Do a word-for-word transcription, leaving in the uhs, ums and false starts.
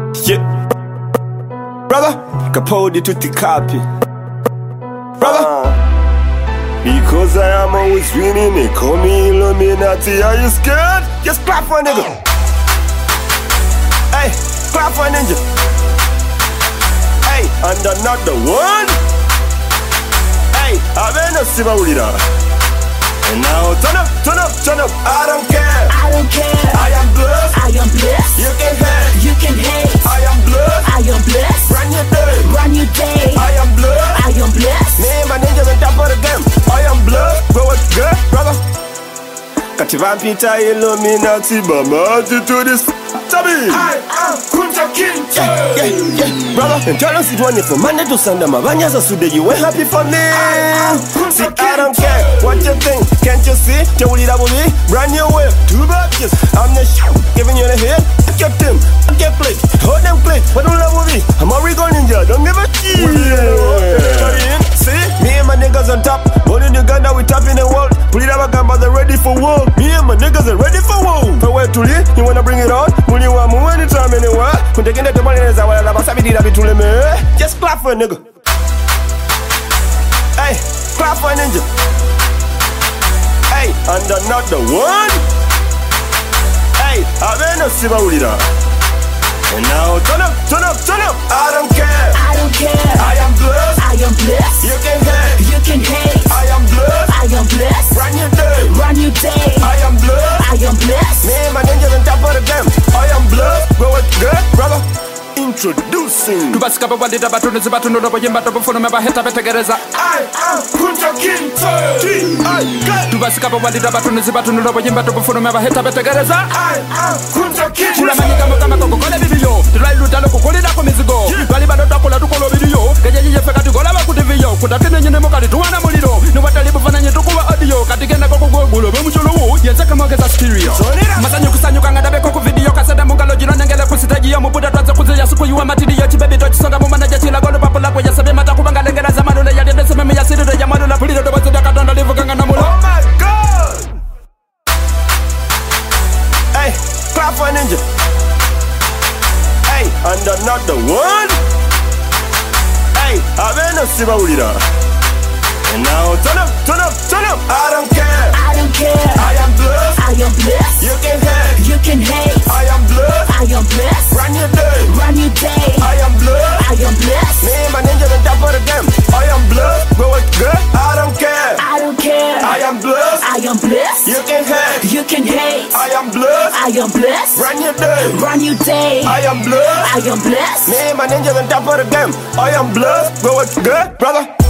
Yeah. Brother, Capodi tutti capi. Brother, uh, because I am always winning, they call me Illuminati. Are you scared? Just clap for a nigga. Hey, clap for a ninja. Hey, and another one. Hey, I've been a Sibaulida. And now turn up, turn up, turn up. I don't care. I don't care. I am blessed. I am blessed. You can hate. You can hate. I am blessed. I am blessed. Brand new day. Brand new day. I am blessed. I am blessed. Me and my ninjas on top of the game. I am blessed. Bro, what's good, brother? Kati vampita Illuminati, bamati to this Tabi. I am Kunta Kinte. Yeah, yeah, yeah. Brother, and tell us it one from Monday to Sunday. My banyas are so that you ain't happy for me. See, I don't care what you think. Can't you see? Tell you that will be brand new way. Two batches. I'm the shit. Giving you the hit. Get them. Get click. Hold them click. What do love will be? I'm a Rico Ninja. Don't give a shit. Yeah. See? Me and my niggas on top. Holding the gun that we top in the world. Put it up, I got mother ready for war. Me and my niggas are ready for war. For where to live? You wanna bring it on? When you want move anytime, anywhere. When they get the money, I will have a sabidi that be to me. Just clap for a nigga. Hey, clap for a ninja. Hey, and another one. Hey, I've been a Sibaulida. And now turn up, turn up, turn up. I don't care. I don't care. I am blessed. I am blessed. You can hate. You can hate. I am blessed. I am blessed. Brand new day. Brand new day. I am blessed. I am blessed. Me and my ninjas on top of the game. I am blessed. Bro, what's good, brother? Introducing. Tubasikaba walida batuni zibatuno robo yimba robo funo meba heta betegereza. I am Kunta Kinte. I got. Tubasikaba walida batuni zibatuno robo yimba robo funo meba heta betegereza. I am Kunta Kinte. Kula manyika mukama kokole video. Tulai lutalo kokole da komizigo. Bali bado takola tukolo video. Keje je feka tukola ba kuti video. Kutatene nyine mokali tuwana muliro. Ni watali bufana nyetu kuwa audio. Katigenda koko gogulo be mucholo wo. Yenza kama geza stereo. Masanyu kusanyu kanga dabe koko video kasada mungalo jino nyangele kusitaji ya mubuda twaza kuziya suku yuwa matidi ya chibebi to chisonga mumana jachila golo papula kwa yasabe mata kubanga lengera zamanu le yadede seme ya sido ya manu la pulido do bazo katonda livu kanga na mulo. Oh my God. Hey, clap for a ninja. Hey, and another one. Hey, I've been a Sibaulida. And now turn up, turn up, turn up. I don't care. I don't care. I am blessed. I am blessed. You can hate. You can hate. I am blessed. I am blessed. Brand new day. Brand new day. I am blessed. I am blessed. Me and my ninjas on top of the game. I am blessed. Bro, what's good? I don't care. I don't care. I am blessed. I am blessed. You can hate. You can hate. I am blessed. I am blessed. Brand new day. Brand new day. I am blessed. I am blessed. Me and my ninjas on top of the game. I am blessed. Bro, what's good, brother?